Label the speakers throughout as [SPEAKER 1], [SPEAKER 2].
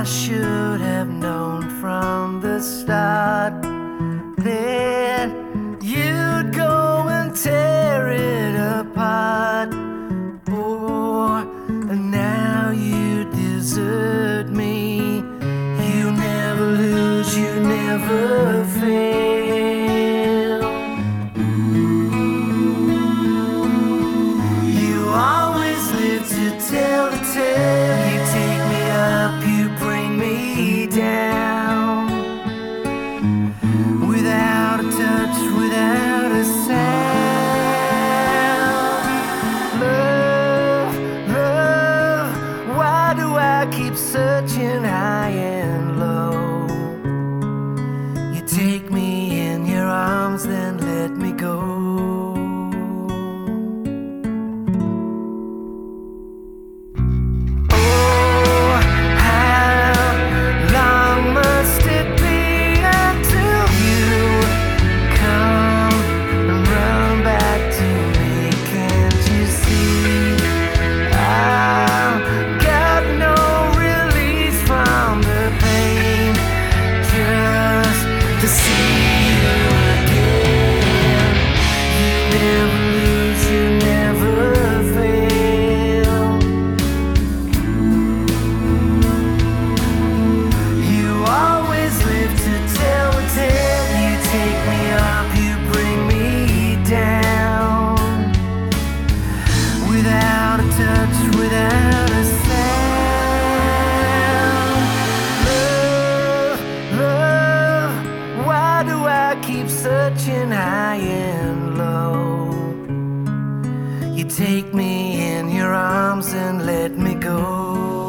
[SPEAKER 1] I should have known from the start that you'd go and tear it apart. Oh, and now you desert me. You never lose, you never fail. You always live to tell the tale. You take me up, you bring me down. Without a touch, without a sound. Love, love, why do I keep searching high and low? You take me in your arms, then let me go. Keep searching high and low. You take me in your arms and let me go.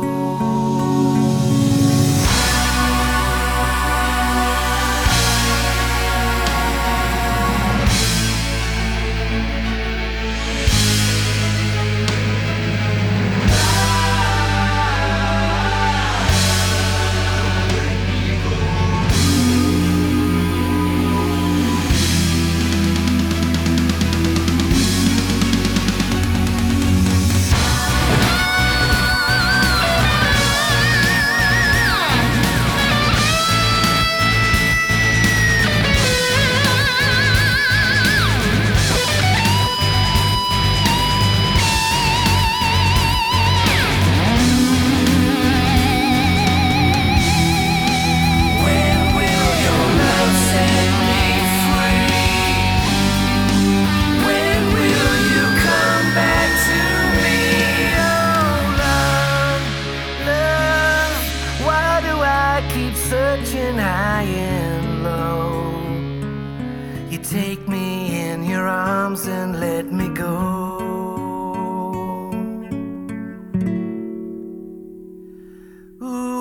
[SPEAKER 1] Keep searching high and low. You take me in your arms and let me go. Ooh.